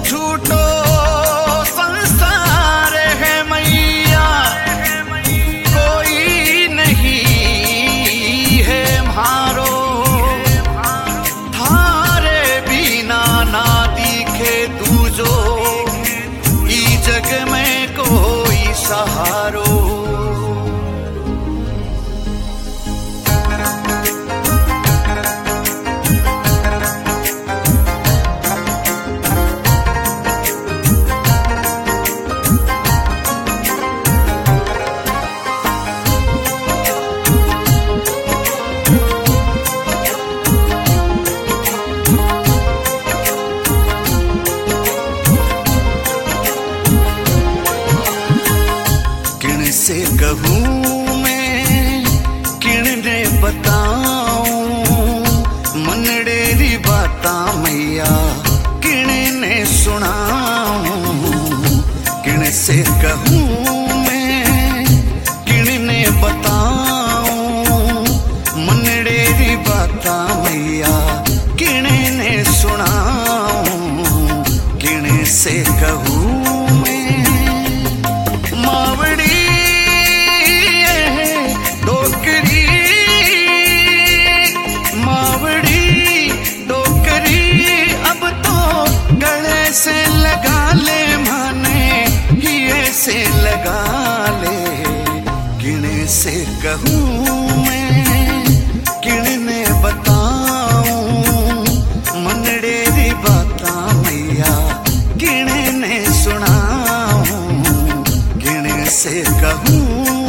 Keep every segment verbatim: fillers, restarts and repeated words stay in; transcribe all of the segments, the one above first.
झूठो संसार है मैया, कोई नहीं है म्हारो। थारे बिना ना दिखे दूजो, ई जग में कोई सहारो। से कहूँ मैं किणने बताऊं, मनड़ेरी बाता मैया किणने सुनाऊं। किण से कहूँ मैं किणने बताऊं, मनड़ेरी बाता मैया किणने सुनाऊं। किण से कहूँ से लगा ले माने, ये से लगा ले। किणे से कहूँ मैं किणने बताऊं, मनड़ेरी बाता मैया किणने सुनाऊं। किणे से कहूँ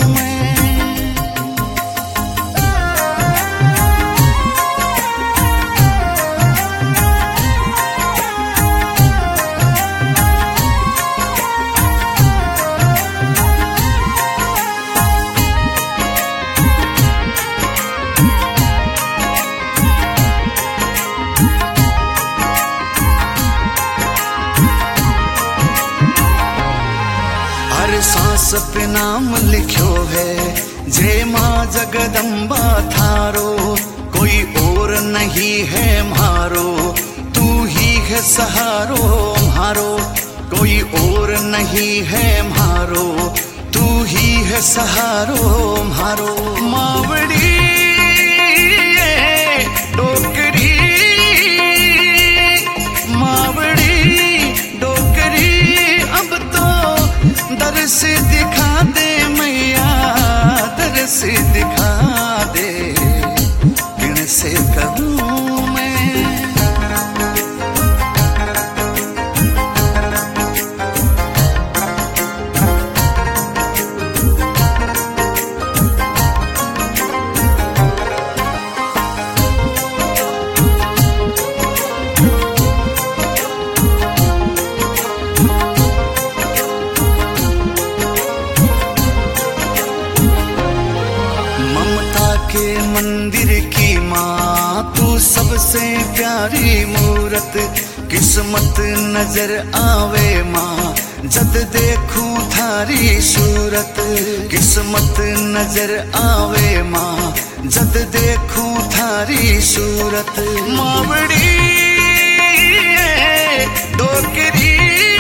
सांस पे नाम लिखो है, जय माँ जगदम्बा थारो। कोई और नहीं है म्हारो, तू ही है सहारो म्हारो। कोई और नहीं है म्हारो, तू ही है सहारो म्हारो। मावड़ी डोकरी, मावड़ी डोकरी, अब तो दर से दिखा दे मैया, दर से दिखा दे। किण से कहूँ मैं के मंदिर की माँ, तू सबसे प्यारी मूरत। किस्मत नजर आवे माँ, जद देखूं थारी सूरत। किस्मत नजर आवे माँ, जद देखूं थारी सूरत। मावड़ी डोकरी,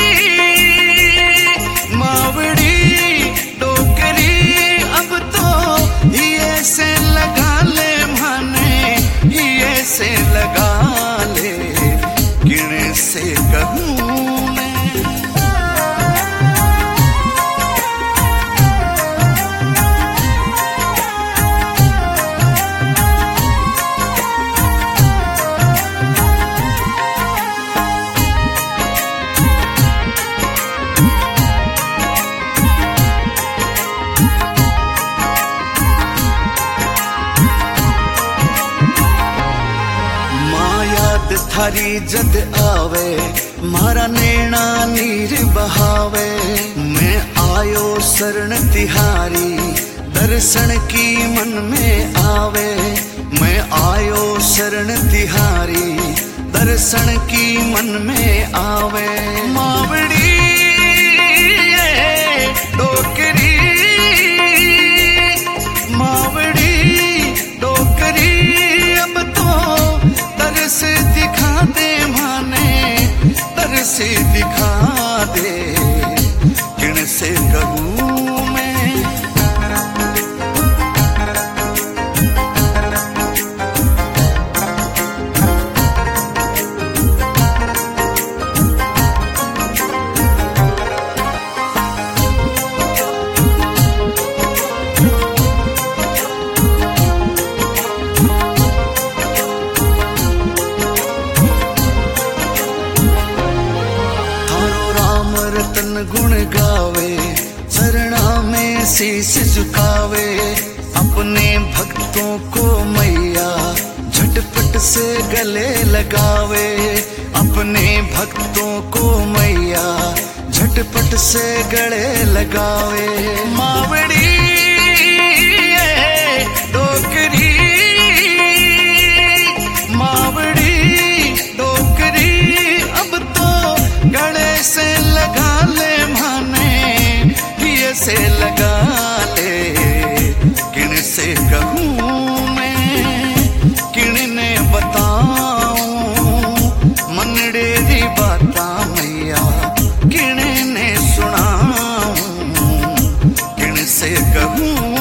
मावड़ी डोकरी, अब तो ये से लगा ले माने, ये से लगा ले। किण से कहूँ थारी जद आवे, मारा नैना नीर बहावे। मैं आयो शरण तिहारी, दर्शन की मन में आवे। मैं आयो शरण तिहारी, दर्शन की मन में आवे। मावड़ी डोकरी, मावड़ी डोकरी, अब तो तरस दिखा दे माने, तरस सी दिखा दे, किण से कहूँ मैं। रतन गुण गावे, चरणा में शीश झुकावे, अपने भक्तों को मैया झटपट से गले लगावे, अपने भक्तों को मैया झटपट से गले लगावे। मावड़ी डोकरी, मावड़ी डोकरी, अब तो गले से लगा ले माने, ये से लगा ले, किन से कहूँ मैं, किन ने बताऊं मनड़े दी बाता मैया, किन ने सुनाऊं, किन से कहूँ